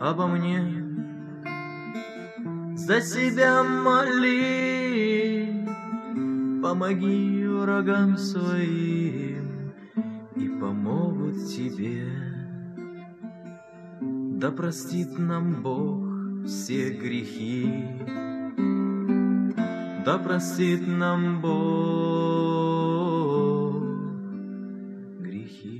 обо мне. За себя моли, помоги врагам своим, и помогут тебе. Да простит нам Бог все грехи, да простит нам Бог грехи.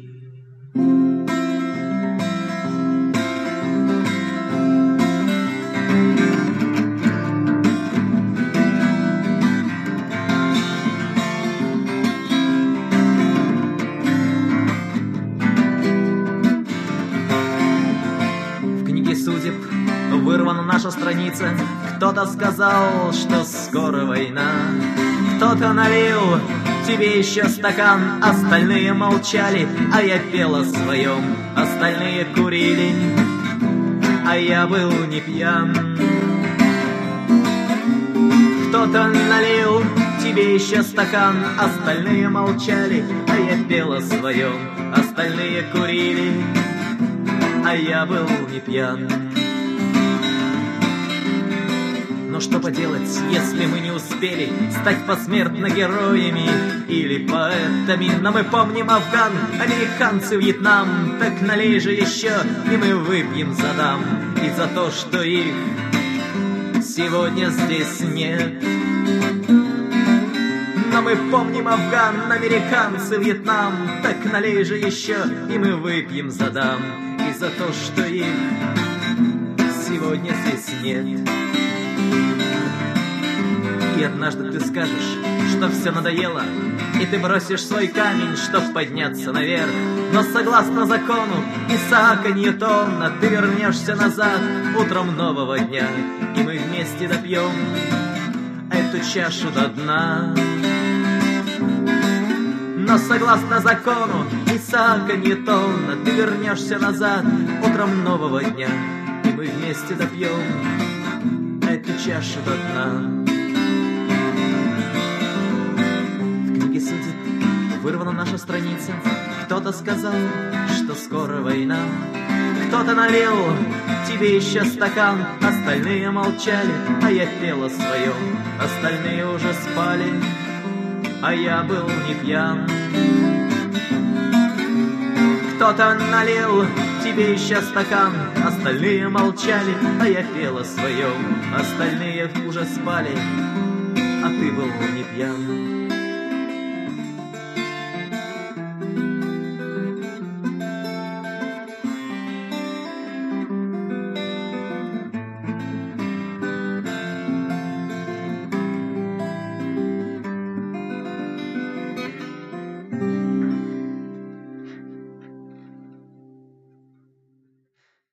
Судеб вырвана наша страница. Кто-то сказал, что скоро война, кто-то налил тебе еще стакан. Остальные молчали, а я пел о своем. Остальные курили, а я был не пьян. Кто-то налил тебе еще стакан. Остальные молчали, а я пел о своем. Остальные курили, а я был не пьян. Но что поделать, если мы не успели стать посмертно героями или поэтами? Но мы помним Афган, американцы, Вьетнам. Так налей же еще, и мы выпьем за дам и за то, что их сегодня здесь нет. Но мы помним Афган, американцы, Вьетнам. Так налей же еще, и мы выпьем за дам и за то, что их сегодня здесь нет. И однажды ты скажешь, что все надоело, и ты бросишь свой камень, чтоб подняться наверх. Но согласно закону Исаака Ньютона ты вернешься назад утром нового дня, и мы вместе допьем эту чашу до дна. Но согласно закону Исаака Ньютона ты вернешься назад утром нового дня, и мы вместе допьем эту чашу до дна. В книге судеб вырвана наша страница. Кто-то сказал, что скоро война, кто-то налил тебе еще стакан. Остальные молчали, а я пел о своем. Остальные уже спали, а я был не пьян. Кто-то налил тебе еще стакан. Остальные молчали, а я пел о своем. Остальные уже спали, а ты был не пьян.